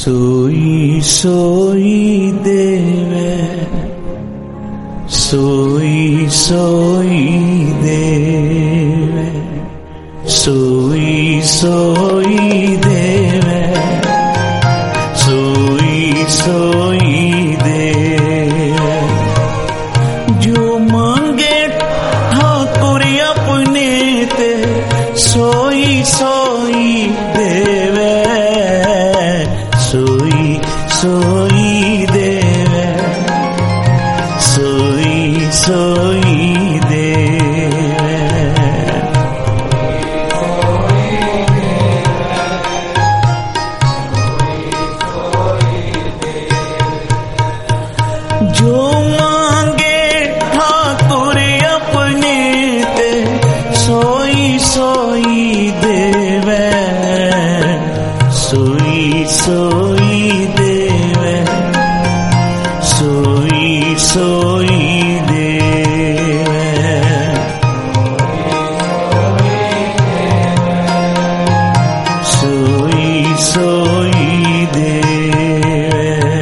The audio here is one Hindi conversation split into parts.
सोई सोई देवे, सोई सोई देवे, सोई सोई देवे, सोई सोई देवे। जो मांगे ठाकुर अपने ते सोई सोई देवे, सोई सोई देवे, सोई सोई देवे। जो मांगे ठाकुर अपने ते सोई सोई देवे, सोई सोई देवे, सोई सोई देवे, सोई सोई देवे।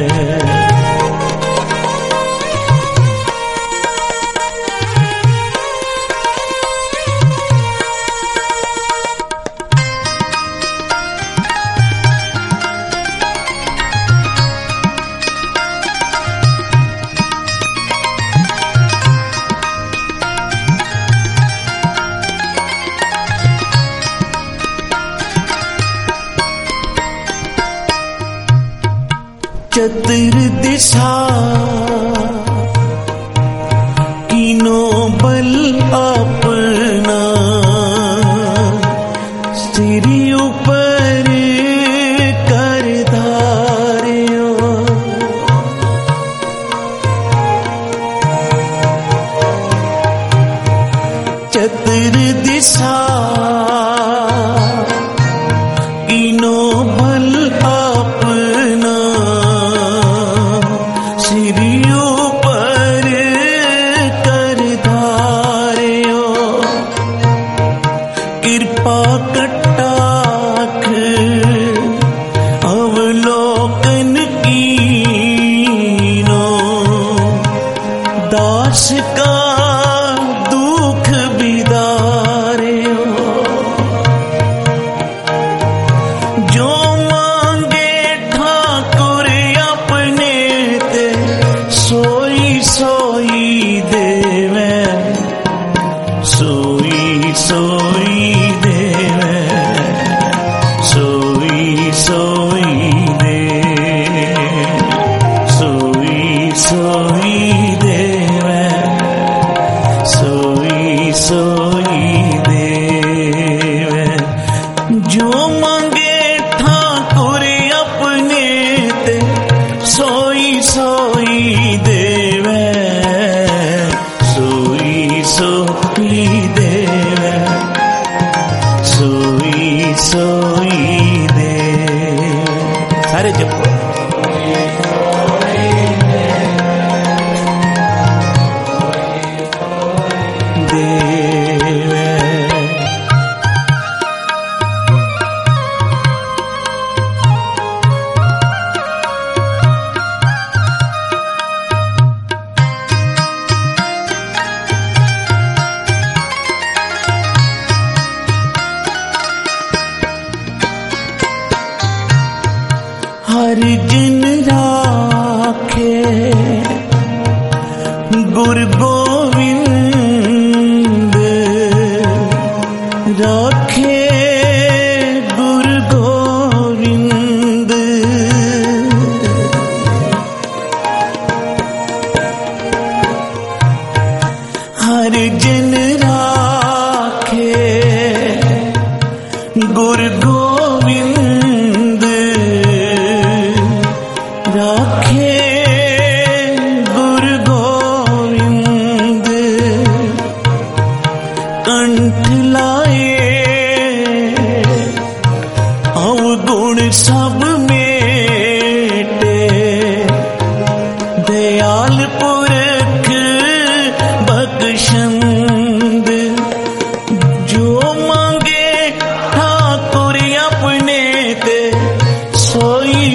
चतुर दिशा कीनो बल अपना, सिर ऊपर कर धार्यो। चतुर दिशा कीनो बल अपना, सिर ऊपर कर धार्यो। कृपा कटाक्ष अवलोकन कीनो, दास का दुख बिदार्यो। जो मांगे ठाकुर अपने ते सोई सोई देवे, सोई सोई देवे, सोई सोई देवे, सोई सोई देवे, सोई सोई देवे। जो मांगे ठाकुर अपने ते सोई सोई देवे, सोई सोई देवे, सोई सोई देवे। सारे जपो। देवे हर जिन राखे गुरु गोविंद, राखे गुरु गोविंद। हर जिन राखे गुरु गोविंद, राखे गुरु गोविंद। कंठ लाए अवगुण सब मेटे, दयाल पुरख बख्शंद। जो मांगे ठाकुर अपने ते सोई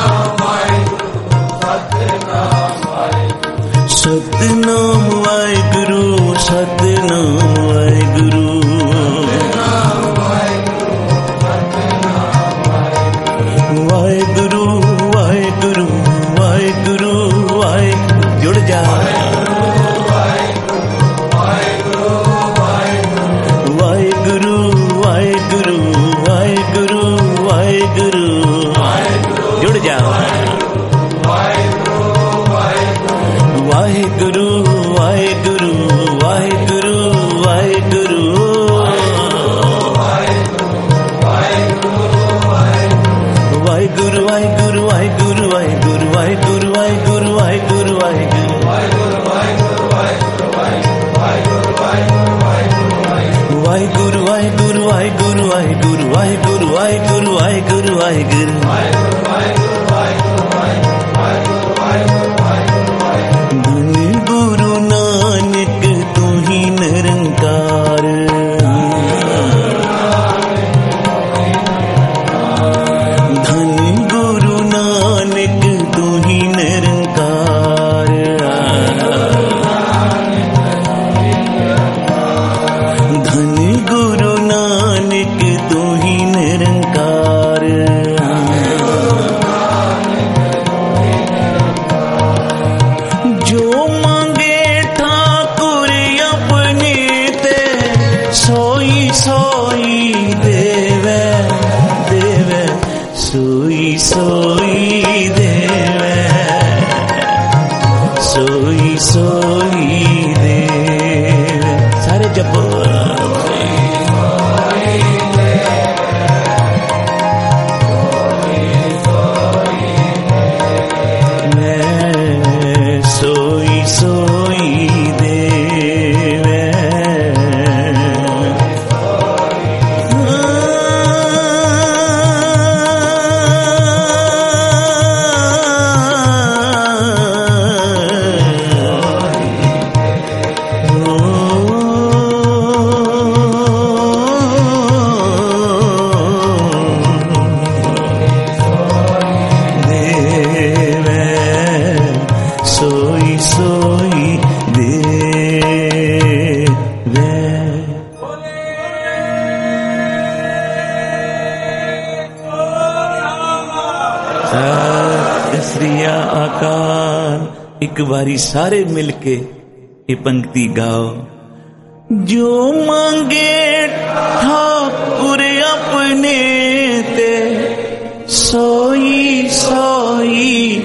ਵਾਹਿਗੁਰੂ ਵਾਹਿਗੁਰੂ ਵਾਹਿਗੁਰੂ ਵਾਹਿਗੁਰੂ ਵਾਹਿਗੁਰੂ ਵਾਹਿਗੁਰੂ ਵਾਹਿਗੁਰੂ ਵਾਹਿਗੁਰੂ ਧੰਨ ਗੁਰੂ ਨਾਨਕ ਤੂੰ ਹੀ ਨਿਰੰਕਾਰ ਧੰਨ ਗੁਰੂ ਨਾਨਕ ਤੂੰ ਹੀ ਨਿਰੰਕਾਰ ਧੰਨ ਗੁਰੂ ਨਾਨਕ ਤੂੰ ਹੀ ਨਿਰੰਕਾਰ ਜੋ ਮੰਗੇ ਠਾਕੁਰ ਆਪਣੇ ਤੇ ਸੋਈ ਸੋਈ ਦੇਵੇ ਦੇਵੇ ਸੋਈ ਸੋਈ ਦੇਵੇ ਸੋਈ ਸੋਈ ਦੇਵੇ ਸਾਰੇ ਜਪੋ ਸੋਈ ਸੋਈ ਦੇਵੇ ਸੋਈ ਸੋਈ ਦੇਵੇ ਸਤਿ ਸ੍ਰੀ ਅਕਾਲ। ਇੱਕ ਵਾਰੀ ਸਾਰੇ ਮਿਲ ਕੇ ਇਹ ਪੰਕਤੀ ਗਾਓ। ਜੋ ਮੰਗੇ ਠਾਕੁਰ ਆਪਣੇ ਤੇ ਸੋਈ ਸੋਈ